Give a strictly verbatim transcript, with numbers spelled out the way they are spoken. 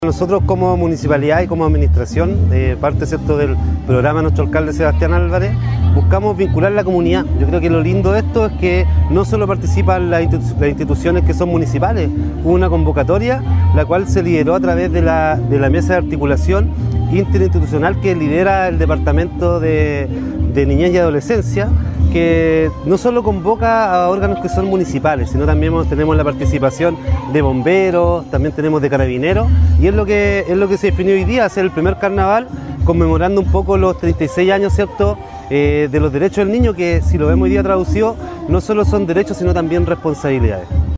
Nosotros como municipalidad y como administración, eh, parte ¿cierto? del programa de nuestro alcalde Sebastián Álvarez, buscamos vincular la comunidad. Yo creo que lo lindo de esto es que no solo participan las, institu las instituciones que son municipales, hubo una convocatoria la cual se lideró a través de la, de la mesa de articulación interinstitucional que lidera el Departamento de, de Niñez y Adolescencia, que no solo convoca a órganos que son municipales, sino también tenemos la participación de bomberos, también tenemos de carabineros, y es lo que, es lo que se definió hoy día, hacer el primer carnaval conmemorando un poco los treinta y seis años, ¿cierto?, eh, de los derechos del niño, que si lo vemos hoy día traducido, no solo son derechos, sino también responsabilidades.